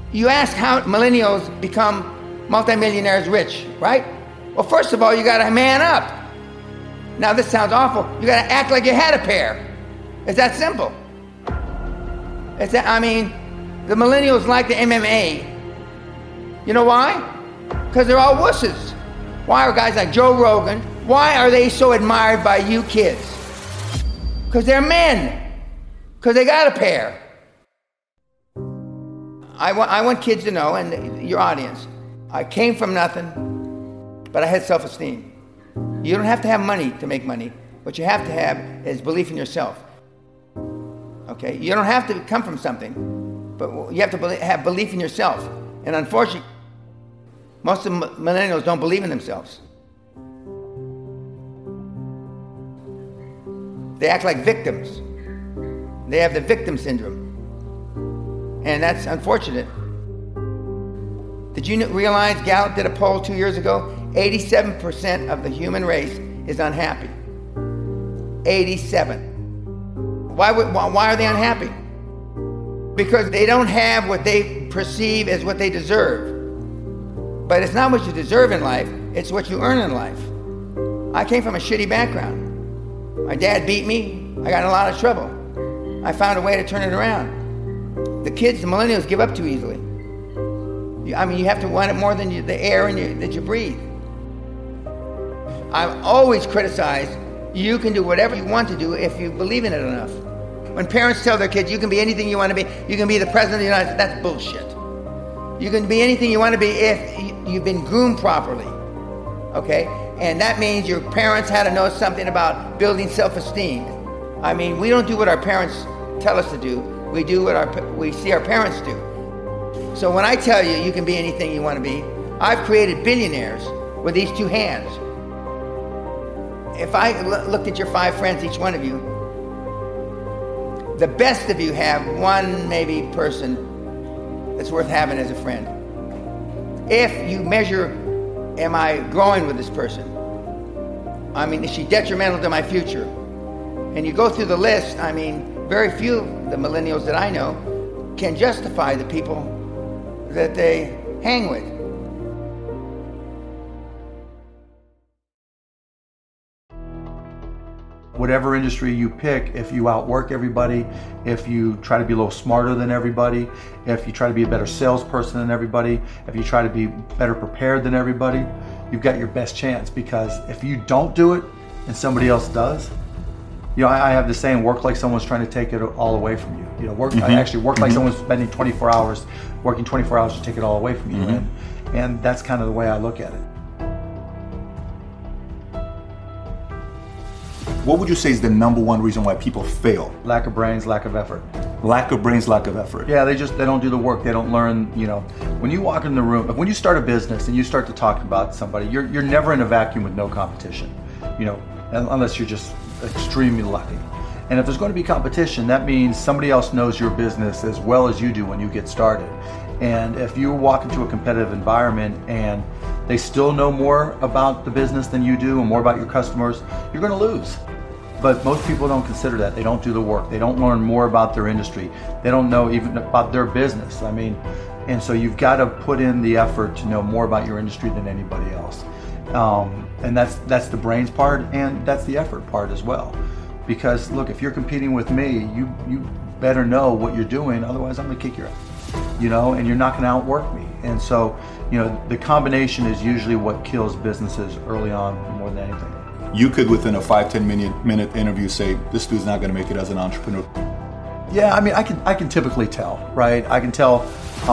You ask how millennials become multimillionaires rich, right? Well, first of all, you gotta man up. Now this sounds awful. You gotta act like you had a pair. It's that simple. The millennials like the MMA. You know why? Because they're all wusses. Why are guys like Joe Rogan, why are they so admired by you kids? Because they're men. Because they got a pair. I want kids to know, and your audience, I came from nothing, but I had self-esteem. You don't have to have money to make money. What you have to have is belief in yourself. Okay? You don't have to come from something, but you have to have belief in yourself. And unfortunately, most of the millennials don't believe in themselves. They act like victims. They have the victim syndrome. And that's unfortunate. Did you realize Gallup did a poll 2 years ago? 87% of the human race is unhappy. 87. Why are they unhappy? Because they don't have what they perceive as what they deserve. But it's not what you deserve in life, it's what you earn in life. I came from a shitty background. My dad beat me, I got in a lot of trouble. I found a way to turn it around. The kids, the millennials, give up too easily. You have to want it more than the air that you breathe. I've always criticized, you can do whatever you want to do if you believe in it enough. When parents tell their kids, you can be anything you want to be, you can be the president of the United States, that's bullshit. You can be anything you want to be if you've been groomed properly, okay? And that means your parents had to know something about building self-esteem. We don't do what our parents tell us to do. We do what we see our parents do. So when I tell you you can be anything you want to be, I've created billionaires with these two hands. If I looked at your 5 friends, each one of you, the best of you have one maybe person that's worth having as a friend. If you measure, am I growing with this person? Is she detrimental to my future? And you go through the list, very few of the millennials that I know can justify the people that they hang with. Whatever industry you pick, if you outwork everybody, if you try to be a little smarter than everybody, if you try to be a better salesperson than everybody, if you try to be better prepared than everybody, you've got your best chance. Because if you don't do it and somebody else does, I have the saying, work like someone's trying to take it all away from you. I actually work like someone's spending 24 hours, working 24 hours to take it all away from you. And that's kind of the way I look at it. What would you say is the number one reason why people fail? Lack of brains, lack of effort. Lack of brains, lack of effort. Yeah, they don't do the work. They don't learn, when you walk in the room, when you start a business and you start to talk about somebody, you're never in a vacuum with no competition, unless you're just extremely lucky. And if there's going to be competition, that means somebody else knows your business as well as you do when you get started. And if you walk into a competitive environment and they still know more about the business than you do and more about your customers, you're going to lose. But most people don't consider that. They don't do the work. They don't learn more about their industry. They don't know even about their business. And so you've got to put in the effort to know more about your industry than anybody else. And that's the brains part, and that's the effort part as well. Because look, if you're competing with me, you better know what you're doing, otherwise I'm gonna kick your ass, and you're not gonna outwork me. And so, the combination is usually what kills businesses early on more than anything. You could, within a 5-10 minute interview, say, this dude's not gonna make it as an entrepreneur. Yeah, I can typically tell, right? I can tell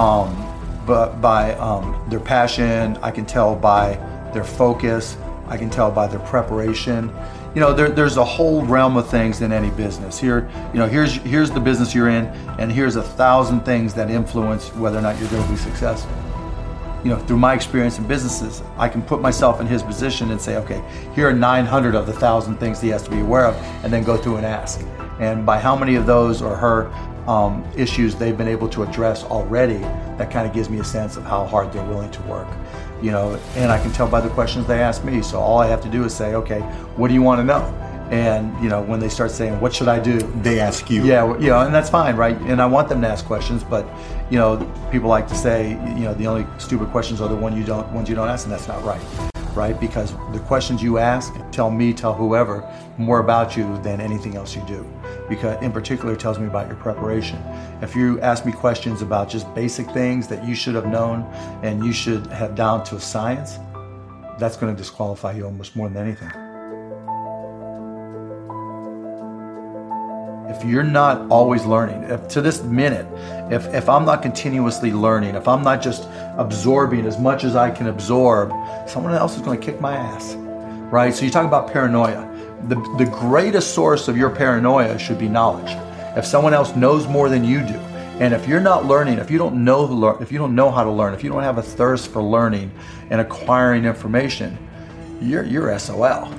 by their passion, I can tell by their focus, I can tell by their preparation. There's a whole realm of things in any business. Here's the business you're in, and here's 1,000 things that influence whether or not you're going to be successful. Through my experience in businesses, I can put myself in his position and say, okay, here are 900 of the 1,000 things he has to be aware of, and then go through and ask. And by how many of those or her issues they've been able to address already, that kind of gives me a sense of how hard they're willing to work. And I can tell by the questions they ask me. So all I have to do is say, okay, what do you want to know? And when they start saying, "What should I do?" They ask you. Yeah, and that's fine, right? And I want them to ask questions, but people like to say, the only stupid questions are the ones you don't ask, and that's not right? Because the questions you ask tell whoever more about you than anything else you do. Because in particular, it tells me about your preparation. If you ask me questions about just basic things that you should have known and you should have down to a science, that's going to disqualify you almost more than anything. If you're not always learning, to this minute, if I'm not continuously learning, if I'm not just absorbing as much as I can absorb, someone else is going to kick my ass, right? So you talk about paranoia. The greatest source of your paranoia should be knowledge. If someone else knows more than you do, and if you're not learning, if you don't know how to learn, if you don't have a thirst for learning and acquiring information, you're SOL.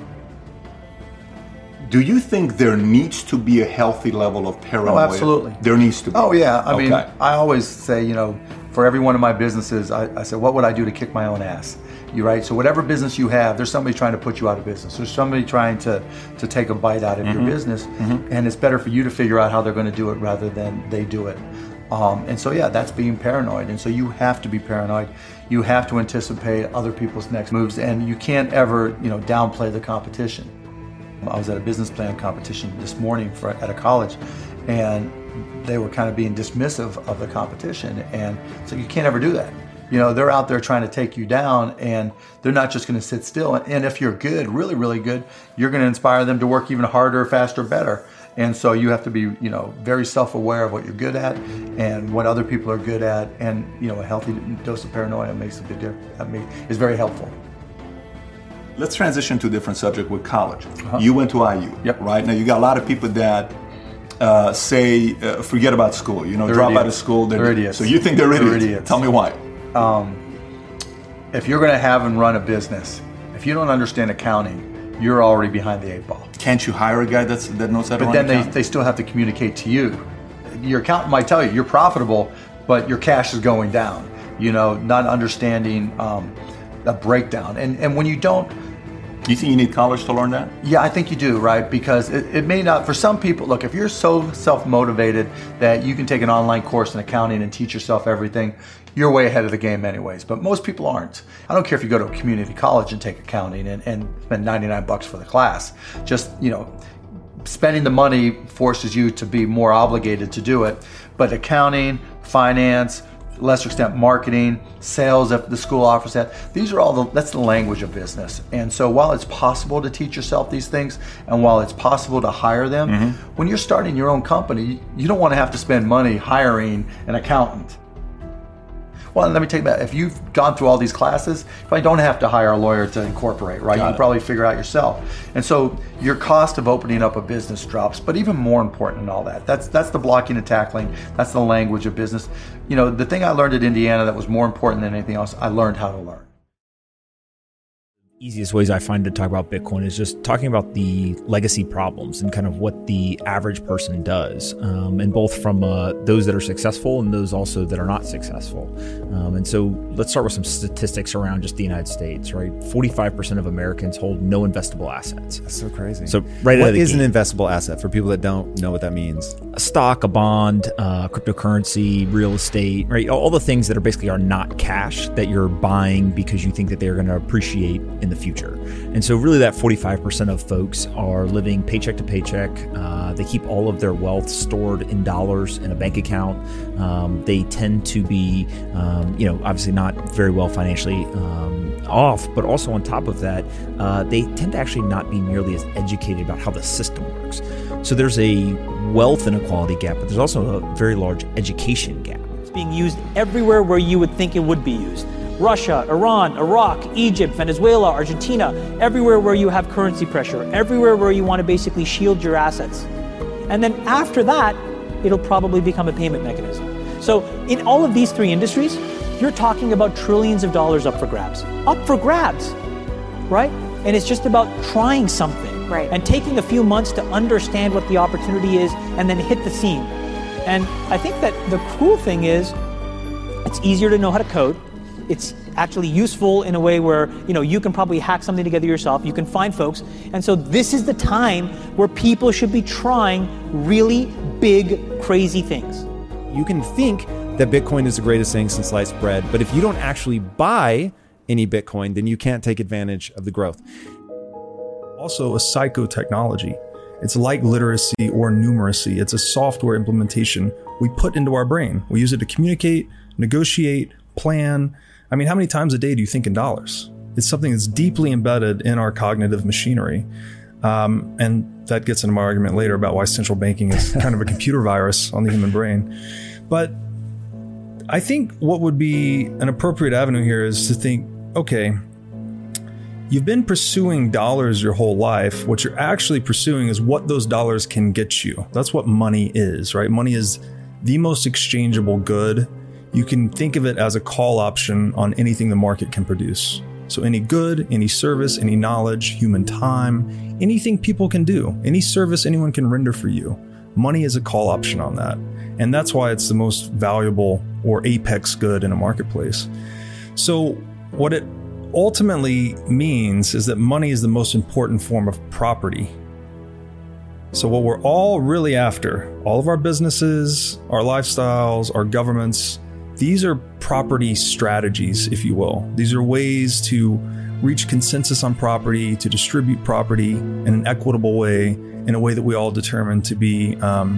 Do you think there needs to be a healthy level of paranoia? Oh, absolutely. There needs to be. Oh, yeah. I mean, I always say, for every one of my businesses, I said, what would I do to kick my own ass? Right? So whatever business you have, there's somebody trying to put you out of business. There's somebody trying to take a bite out of your business. And it's better for you to figure out how they're going to do it rather than they do it. And so, yeah, that's being paranoid. And so you have to be paranoid. You have to anticipate other people's next moves. And you can't ever, downplay the competition. I was at a business plan competition this morning at a college, and they were kind of being dismissive of the competition. And so you can't ever do that. They're out there trying to take you down, and they're not just going to sit still. And if you're good, really, really good, you're going to inspire them to work even harder, faster, better. And so you have to be, very self-aware of what you're good at and what other people are good at. And, a healthy dose of paranoia makes a big difference. Is very helpful. Let's transition to a different subject with college. You went to IU, Yep. right? Now you got a lot of people that say, forget about school, drop out of school. They're idiots. So you think they're idiots? Tell me why. If you're going to have and run a business, if you don't understand accounting, you're already behind the 8 ball. Can't you hire a guy that knows how to run But then accounting? they still have to communicate to you. Your accountant might tell you you're profitable, but your cash is going down. Not understanding a breakdown. And when you don't, Do you think you need college to learn that? yeah, I think you do, right? Because it may not, for some people, look, if you're so self-motivated that you can take an online course in accounting and teach yourself everything, you're way ahead of the game anyways. But most people aren't. I don't care if you go to a community college and take accounting and spend $99 for the class. Just, spending the money forces you to be more obligated to do it. But accounting, finance, lesser extent marketing, sales, if the school offers that, these are that's the language of business. And so while it's possible to teach yourself these things, and while it's possible to hire them, when you're starting your own company, you don't want to have to spend money hiring an accountant. Well, let me take that. If you've gone through all these classes, you probably don't have to hire a lawyer to incorporate, right? You can probably figure out yourself. And so your cost of opening up a business drops. But even more important than all that, that's the blocking and tackling. That's the language of business. The thing I learned at Indiana that was more important than anything else, I learned how to learn. Easiest ways I find to talk about Bitcoin is just talking about the legacy problems and kind of what the average person does, and both from those that are successful and those also that are not successful. And so let's start with some statistics around just the United States, right? 45% of Americans hold no investable assets. That's so crazy. So right what is an investable asset for people that don't know what that means? A stock, a bond, cryptocurrency, real estate, right? All the things that are basically are not cash that you're buying because you think that they're going to appreciate in the future. And so really that 45% of folks are living paycheck to paycheck. They keep all of their wealth stored in dollars in a bank account. They tend to be, obviously not very well financially off, but also on top of that, they tend to actually not be nearly as educated about how the system works. So there's a wealth inequality gap, but there's also a very large education gap. It's being used everywhere where you would think it would be used. Russia, Iran, Iraq, Egypt, Venezuela, Argentina, everywhere where you have currency pressure, everywhere where you want to basically shield your assets. And then after that, it'll probably become a payment mechanism. So in all of these three industries, you're talking about trillions of dollars up for grabs, right? And it's just about trying something, right, and taking a few months to understand what the opportunity is and then hit the seam. And I think that the cool thing is it's easier to know how to code. It's actually useful in a way where, you can probably hack something together yourself. You can find folks. And so this is the time where people should be trying really big, crazy things. You can think that Bitcoin is the greatest thing since sliced bread, but if you don't actually buy any Bitcoin, then you can't take advantage of the growth. Also a psychotechnology. It's like literacy or numeracy. It's a software implementation we put into our brain. We use it to communicate, negotiate, plan. I mean, how many times a day do you think in dollars? It's something that's deeply embedded in our cognitive machinery. And that gets into my argument later about why central banking is kind of a computer virus on the human brain. But I think what would be an appropriate avenue here is to think, okay, you've been pursuing dollars your whole life. What you're actually pursuing is what those dollars can get you. That's what money is, right? Money is the most exchangeable good. You can think of it as a call option on anything the market can produce. So any good, any service, any knowledge, human time, anything people can do, any service anyone can render for you, money is a call option on that. And that's why it's the most valuable or apex good in a marketplace. So what it ultimately means is that money is the most important form of property. So what we're all really after, all of our businesses, our lifestyles, our governments, these are property strategies, if you will. These are ways to reach consensus on property, to distribute property in an equitable way, in a way that we all determine to be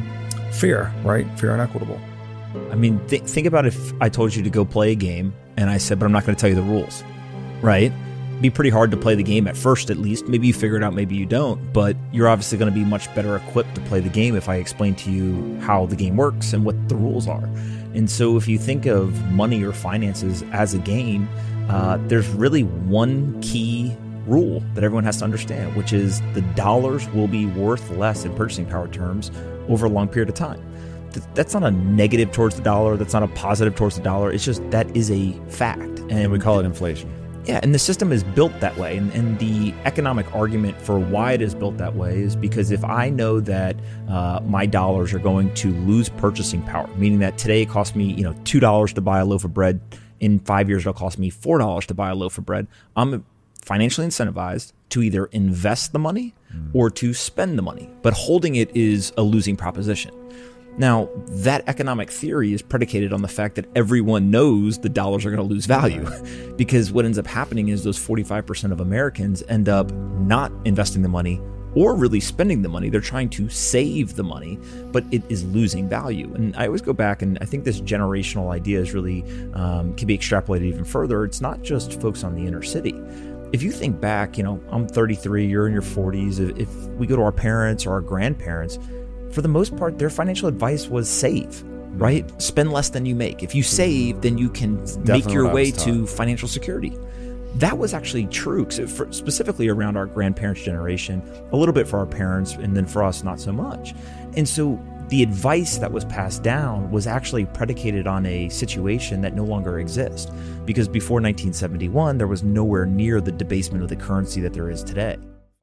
fair, right? Fair and equitable. I mean, think about if I told you to go play a game and I said, but I'm not going to tell you the rules, right? It'd be pretty hard to play the game at first, at least. Maybe you figure it out, maybe you don't, but you're obviously going to be much better equipped to play the game if I explain to you how the game works and what the rules are. And so if you think of money or finances as a game, there's really one key rule that everyone has to understand, which is the dollars will be worth less in purchasing power terms over a long period of time. That's not a negative towards the dollar. That's not a positive towards the dollar. It's just that is a fact. And we call it inflation. Yeah, and the system is built that way. And the economic argument for why it is built that way is because if I know that my dollars are going to lose purchasing power, meaning that today it costs me $2 to buy a loaf of bread, in 5 years it'll cost me $4 to buy a loaf of bread, I'm financially incentivized to either invest the money or to spend the money. But holding it is a losing proposition. Now, that economic theory is predicated on the fact that everyone knows the dollars are going to lose value, because what ends up happening is those 45% of Americans end up not investing the money or really spending the money. They're trying to save the money, but it is losing value. And I always go back, and I think this generational idea is really can be extrapolated even further. It's not just folks on the inner city. If you think back, I'm 33, you're in your 40s. If we go to our parents or our grandparents, for the most part, their financial advice was save, right? Spend less than you make. If you save, then you can make your way to financial security. That was actually true, specifically around our grandparents' generation, a little bit for our parents, and then for us, not so much. And so the advice that was passed down was actually predicated on a situation that no longer exists, because before 1971, there was nowhere near the debasement of the currency that there is today.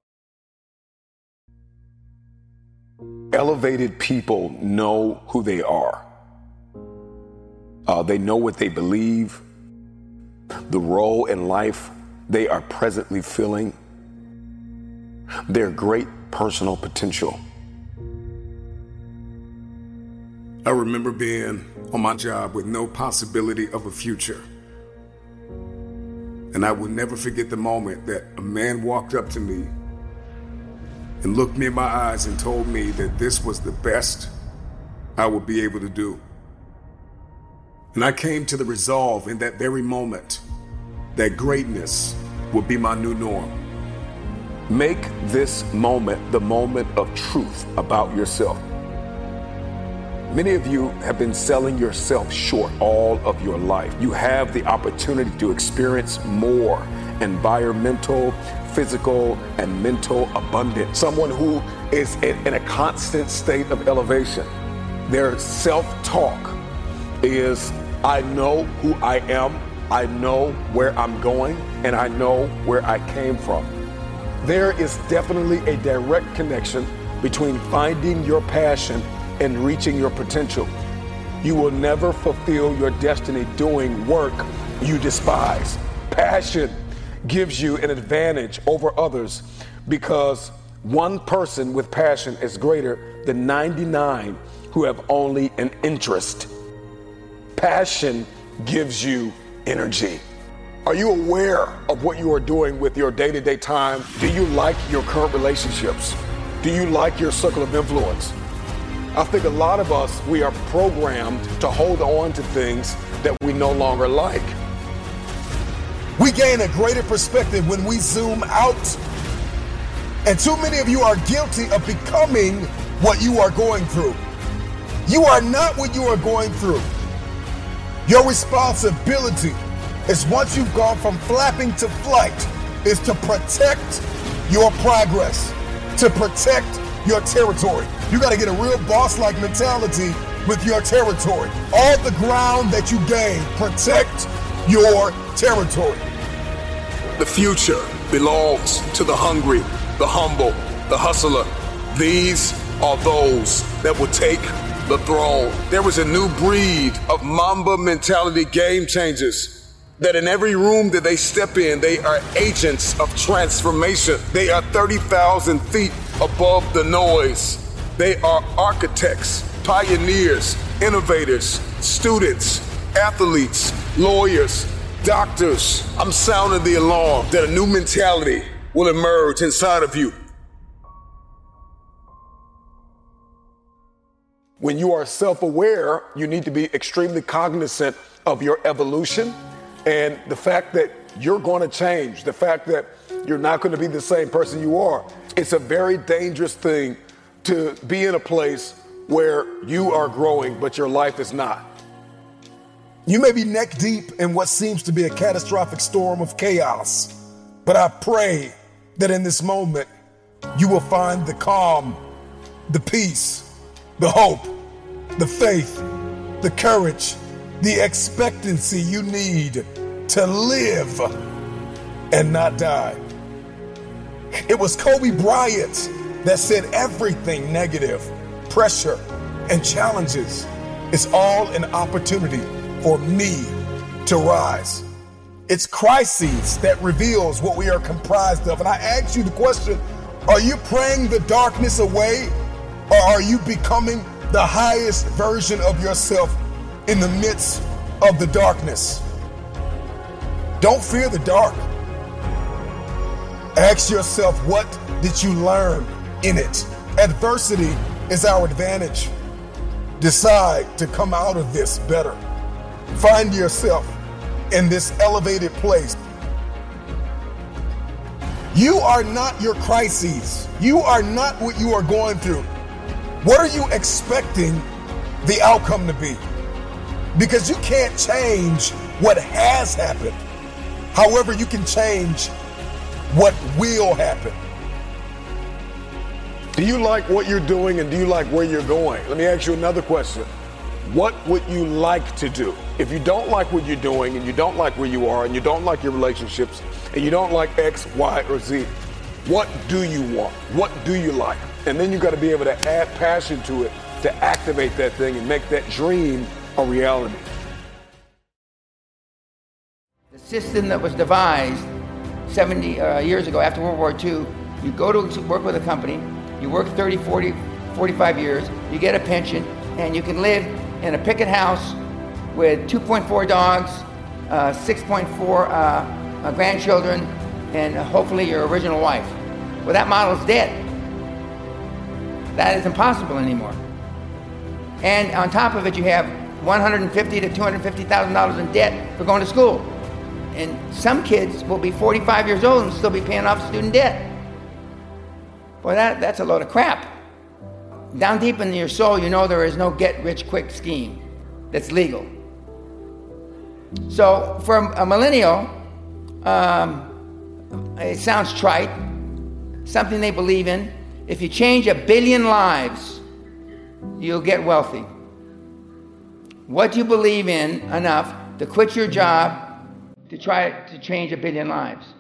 Elevated people know who they are. They know what they believe, the role in life they are presently filling, their great personal potential. I remember being on my job with no possibility of a future. And I will never forget the moment that a man walked up to me and looked me in my eyes and told me that this was the best I would be able to do. And I came to the resolve in that very moment that greatness would be my new norm. Make this moment the moment of truth about yourself. Many of you have been selling yourself short all of your life. You have the opportunity to experience more environmental, physical, and mental abundance. Someone who is in a constant state of elevation. Their self-talk is, I know who I am, I know where I'm going, and I know where I came from. There is definitely a direct connection between finding your passion and reaching your potential. You will never fulfill your destiny doing work you despise. Passion gives you an advantage over others because one person with passion is greater than 99 who have only an interest. Passion gives you energy. Are you aware of what you are doing with your day-to-day time? Do you like your current relationships? Do you like your circle of influence? I think a lot of us, we are programmed to hold on to things that we no longer like. We gain a greater perspective when we zoom out. And too many of you are guilty of becoming what you are going through. You are not what you are going through. Your responsibility is, once you've gone from flapping to flight, is to protect your progress, to protect your territory. You got to get a real boss-like mentality with your territory. All the ground that you gain, protect your territory. The future belongs to the hungry, the humble, the hustler. These are those that will take the throne. There was a new breed of Mamba mentality game changers that in every room that they step in, they are agents of transformation. They are 30,000 feet above the noise. They are architects, pioneers, innovators, students, athletes, lawyers, doctors. I'm sounding the alarm that a new mentality will emerge inside of you. When you are self-aware, you need to be extremely cognizant of your evolution and the fact that you're going to change, the fact that you're not going to be the same person you are. It's a very dangerous thing to be in a place where you are growing, but your life is not. You may be neck deep in what seems to be a catastrophic storm of chaos, but I pray that in this moment, you will find the calm, the peace, the hope, the faith, the courage, the expectancy you need to live and not die. It was Kobe Bryant that said everything negative, pressure, and challenges is all an opportunity for me to rise. It's crises that reveals what we are comprised of. And I ask you the question, are you praying the darkness away, or are you becoming the highest version of yourself in the midst of the darkness? Don't fear the dark. Ask yourself, what did you learn in it? Adversity is our advantage. Decide to come out of this better. Find yourself in this elevated place. You are not your crises. You are not what you are going through. What are you expecting the outcome to be? Because you can't change what has happened. However, you can change what will happen. Do you like what you're doing and do you like where you're going? Let me ask you another question. What would you like to do? If you don't like what you're doing and you don't like where you are and you don't like your relationships and you don't like X, Y, or Z, what do you want? What do you like? And then you got to be able to add passion to it to activate that thing and make that dream a reality. The system that was devised 70 years ago after World War II, you go to work with a company, you work 30, 40, 45 years, you get a pension, and you can live in a picket house with 2.4 dogs, 6.4 grandchildren, and hopefully your original wife. Well, that model's dead. That is impossible anymore. And on top of it, you have $150,000 to $250,000 in debt for going to school. And some kids will be 45 years old and still be paying off student debt. Boy, that's a load of crap. Down deep in your soul, you know there is no get-rich-quick scheme that's legal. So for a millennial, it sounds trite, something they believe in. If you change 1 billion lives, you'll get wealthy. What do you believe in enough to quit your job to try to change 1 billion lives?